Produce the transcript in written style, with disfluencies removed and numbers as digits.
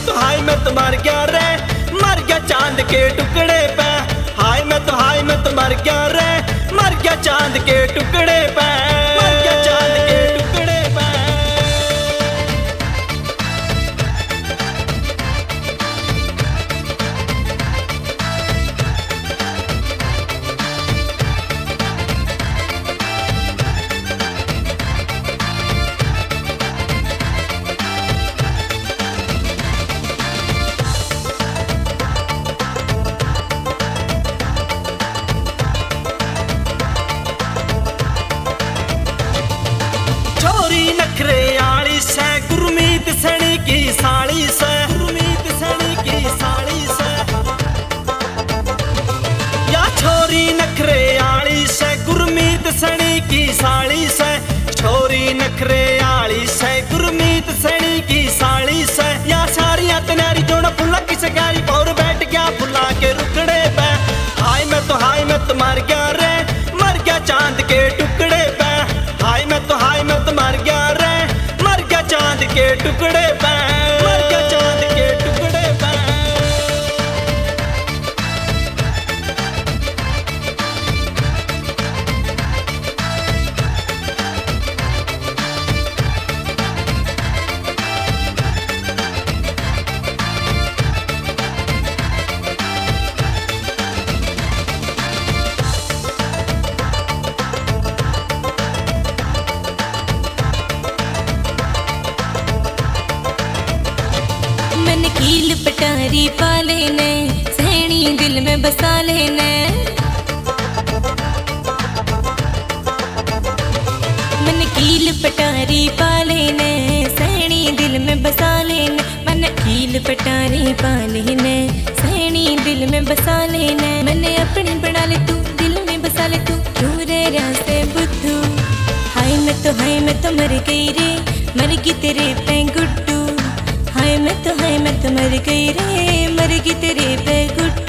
मैं तो मर गया रे, मर गया चांद के टुकड़े पे। हाय मैं तो मर गया रे, मर गया चांद के टुकड़े पे, मर गया चांद के टुकड़े पे। छोरी नखरे आली से गुरमीत सैनी की साली से, गुरमीत सैनी की साली से। या छोरी नखरे आली से गुरमीत सैनी की साली से, छोरी नखरे आली से गुरमीत सैनी की साली से। या सारियां तनारी जोड़ा फुला किसे गारी और बैठ गया फुला के रुकड़े पे। हाय मैं तो मर गया रे, मर गया चांद के टुकड़े पे। हाय मैं तो मर गया रे, मर गया चांद के टुकड़े पे, मर गया चांद के टुकड़े पे। मैंने कील पटारी पा लेने, सैनी दिल में बसा लेने। मैंने कील पटारी पा लेने, सैनी दिल में बसा लेने। मैंने कील पटारी पा लेने, सैनी दिल में बसा लेने। मैंने अपनी बना ले तू, दिल में बसा ले तू, दूरे रास्ते बुद्धू। हाय मैं तो मर गई रे, मर गई तेरे पे गुड्डू। हाय मैं तो मर गई रे, मर गई तेरे पे गुड्डू।